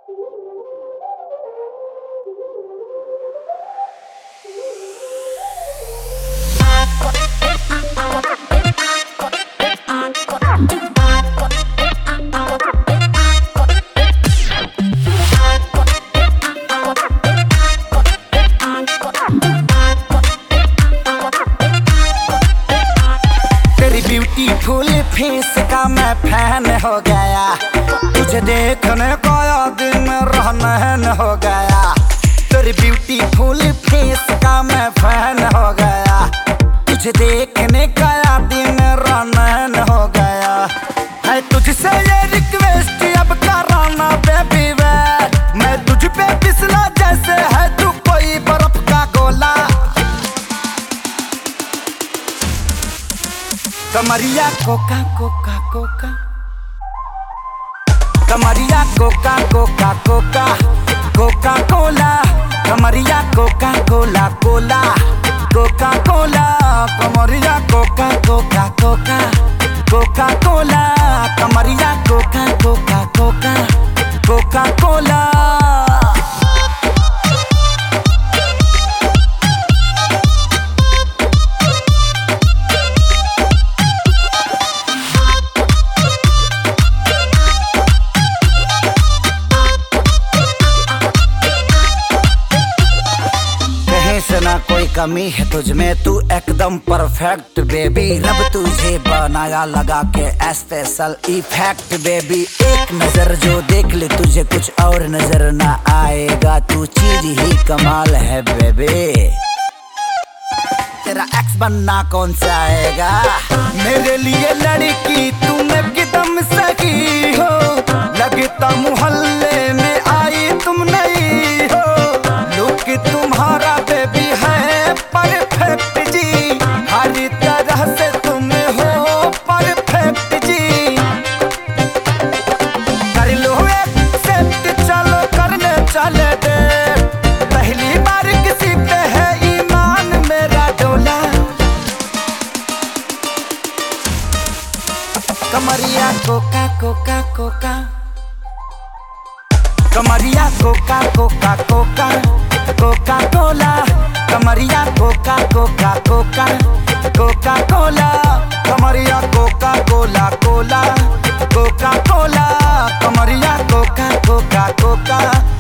Beautiful face का मैं fan हो गया, तुझे देखने का दिन रहन हो गया। तेरी ब्यूटीफुल फेस का मैं फैन हो गया, तुझे देखने का दिन रहन हो गया। है तुझसे ये रिक्वेस्ट अब कराना बेबी वे, मैं तुझ पे फिसला जैसे है तू कोई बर्फ का गोला। कमरिया कोका कोका कोका, कमरिया Coca Coca Coca Coca Cola, कमरिया Coca Cola Cola Coca Cola, कमरिया Coca Coca Coca Coca Cola, कमरिया Coca Coca Coca Coca Cola. ना कोई कमी है तुझ में, तू एकदम परफेक्ट बेबी। रब तुझे बनाया लगा के स्पेशल इफेक्ट बेबी। एक नजर जो देख ले तुझे कुछ और नजर ना आएगा, तू चीज ही कमाल है बेबी। तेरा एक्स बनना कौन सा आएगा, मेरे लिए लड़की तुम एकदम सही हो। लगता मोहल्ले में आई तुम नहीं हो, लुक तुम्हारा बेबी है परफेक्ट जी। हर तरह से तुम हो परफेक्ट जी। कर लो एक्सेप्ट, चलो करने चले दे। पहली बार किसी पे है ईमान मेरा डोला। कमरिया कोका कोका कोका, कमरिया Coca Coca Coca Coca Cola, कमरिया Coca Coca Coca Coca Cola, कमरिया Coca Cola Cola Coca Cola, कमरिया कोका कोका कोका